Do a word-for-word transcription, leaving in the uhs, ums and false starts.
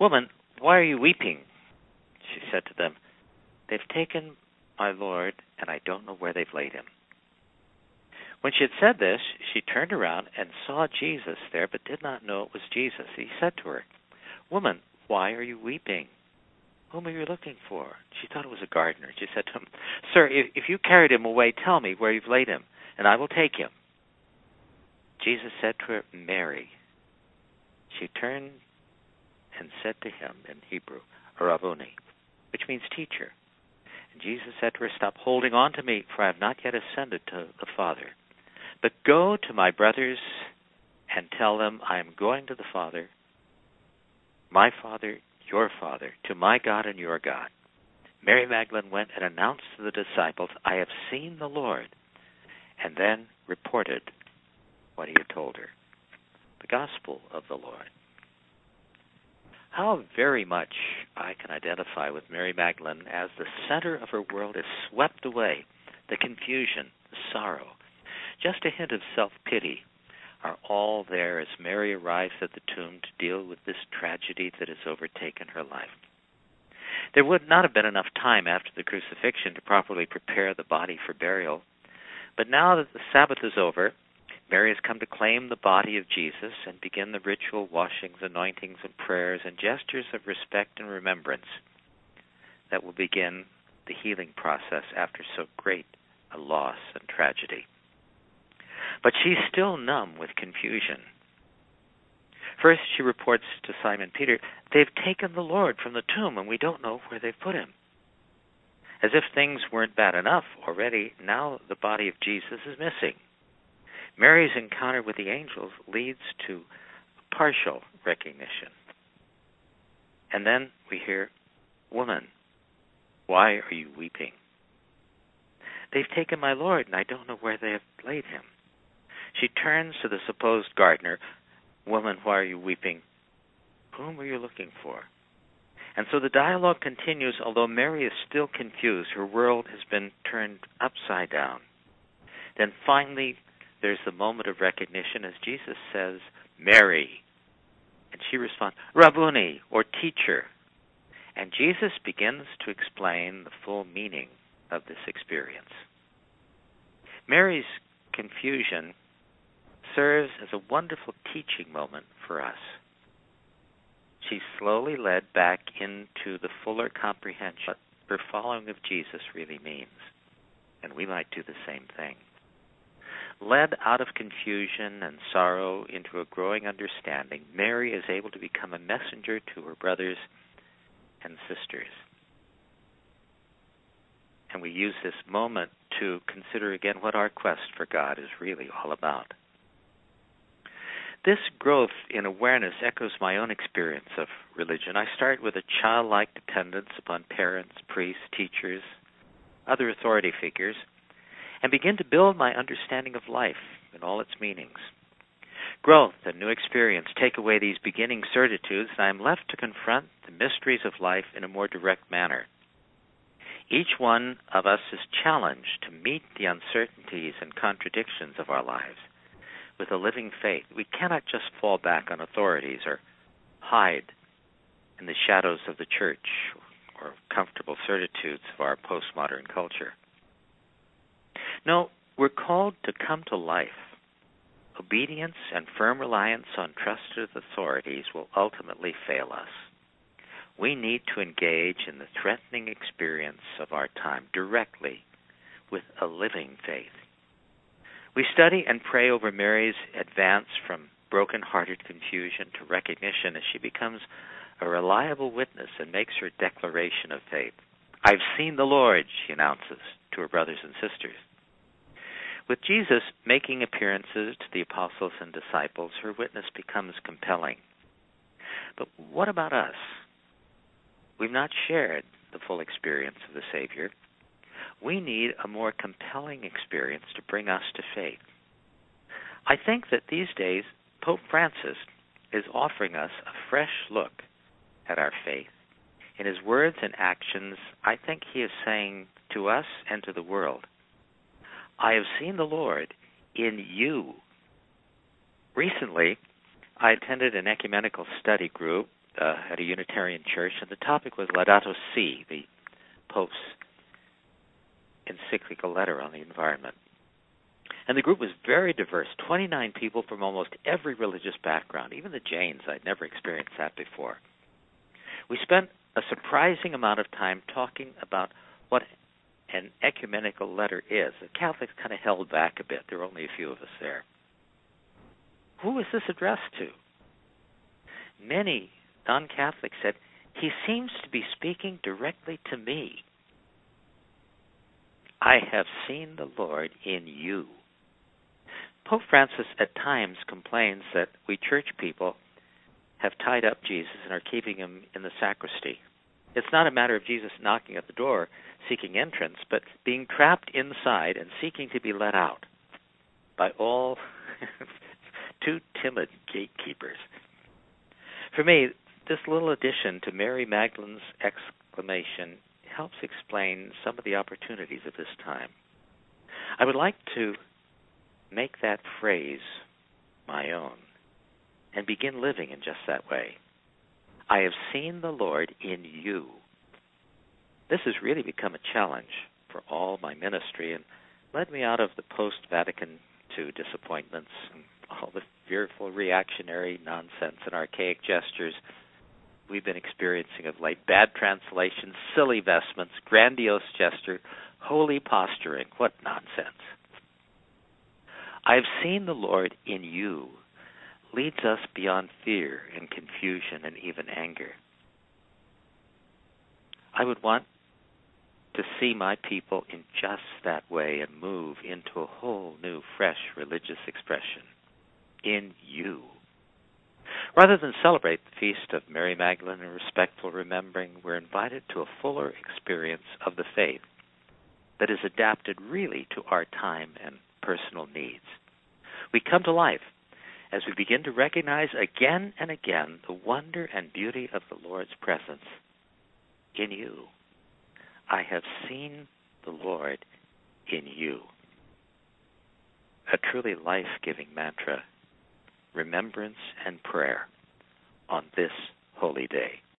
"Woman, why are you weeping?" She said to them, "They've taken my Lord, and I don't know where they've laid him." When she had said this, she turned around and saw Jesus there, but did not know it was Jesus. He said to her, "Woman, why are you weeping? Whom are you looking for?" She thought it was a gardener. She said to him, "Sir, if, if you carried him away, tell me where you've laid him, and I will take him." Jesus said to her, "Mary." She turned and said to him in Hebrew, Rabboni, which means teacher. And Jesus said to her, "Stop holding on to me, for I have not yet ascended to the Father. But go to my brothers and tell them I am going to the Father, my Father, your Father, to my God and your God." Mary Magdalene went and announced to the disciples, "I have seen the Lord," and then reported what he had told her. The Gospel of the Lord. How very much I can identify with Mary Magdalene as the center of her world is swept away, the confusion, the sorrow, just a hint of self-pity are all there as Mary arrives at the tomb to deal with this tragedy that has overtaken her life. There would not have been enough time after the crucifixion to properly prepare the body for burial, but now that the Sabbath is over, Mary has come to claim the body of Jesus and begin the ritual washings, anointings, and prayers and gestures of respect and remembrance that will begin the healing process after so great a loss and tragedy. But she's still numb with confusion. First, she reports to Simon Peter, "They've taken the Lord from the tomb, and we don't know where they've put him." As if things weren't bad enough already, now the body of Jesus is missing. Mary's encounter with the angels leads to partial recognition. And then we hear, "Woman, why are you weeping? They've taken my Lord, and I don't know where they have laid him." She turns to the supposed gardener, "Woman, why are you weeping? Whom are you looking for?" And so the dialogue continues, although Mary is still confused. Her world has been turned upside down. Then finally, there's the moment of recognition as Jesus says, "Mary." And she responds, "Rabboni," or teacher. And Jesus begins to explain the full meaning of this experience. Mary's confusion serves as a wonderful teaching moment for us. She's slowly led back into the fuller comprehension of what her following of Jesus really means. And we might do the same thing. Led out of confusion and sorrow into a growing understanding, Mary is able to become a messenger to her brothers and sisters. And we use this moment to consider again what our quest for God is really all about. This growth in awareness echoes my own experience of religion. I start with a childlike dependence upon parents, priests, teachers, other authority figures, and begin to build my understanding of life in all its meanings. Growth and new experience take away these beginning certitudes, and I am left to confront the mysteries of life in a more direct manner. Each one of us is challenged to meet the uncertainties and contradictions of our lives with a living faith. We cannot just fall back on authorities or hide in the shadows of the church or comfortable certitudes of our postmodern culture. No, we're called to come to life. Obedience and firm reliance on trusted authorities will ultimately fail us. We need to engage in the threatening experience of our time directly with a living faith. We study and pray over Mary's advance from broken-hearted confusion to recognition as she becomes a reliable witness and makes her declaration of faith. "I've seen the Lord," she announces to her brothers and sisters. With Jesus making appearances to the apostles and disciples, her witness becomes compelling. But what about us? We've not shared the full experience of the Savior. We need a more compelling experience to bring us to faith. I think that these days, Pope Francis is offering us a fresh look at our faith. In his words and actions, I think he is saying to us and to the world, "I have seen the Lord in you." Recently, I attended an ecumenical study group uh, at a Unitarian church, and the topic was Laudato Si, the Pope's encyclical letter on the environment. And the group was very diverse, twenty-nine people from almost every religious background, even the Jains. I'd never experienced that before. We spent a surprising amount of time talking about what an ecumenical letter is. The Catholics kind of held back a bit. There were only a few of us there. Who is this addressed to? Many non-Catholics said, he seems to be speaking directly to me. I have seen the Lord in you. Pope Francis at times complains that we church people have tied up Jesus and are keeping him in the sacristy. It's not a matter of Jesus knocking at the door, seeking entrance, but being trapped inside and seeking to be let out by all too timid gatekeepers. For me, this little addition to Mary Magdalene's exclamation helps explain some of the opportunities of this time. I would like to make that phrase my own and begin living in just that way. I have seen the Lord in you. This has really become a challenge for all my ministry and led me out of the post-Vatican two disappointments and all the fearful reactionary nonsense and archaic gestures we've been experiencing of late. Bad translations, silly vestments, grandiose gesture, holy posturing. What nonsense. I've seen the Lord in you leads us beyond fear and confusion and even anger. I would want to see my people in just that way and move into a whole new, fresh religious expression. In you. Rather than celebrate the feast of Mary Magdalene in respectful remembering, we're invited to a fuller experience of the faith that is adapted really to our time and personal needs. We come to life as we begin to recognize again and again the wonder and beauty of the Lord's presence in you. I have seen the Lord in you. A truly life-giving mantra, remembrance and prayer on this holy day.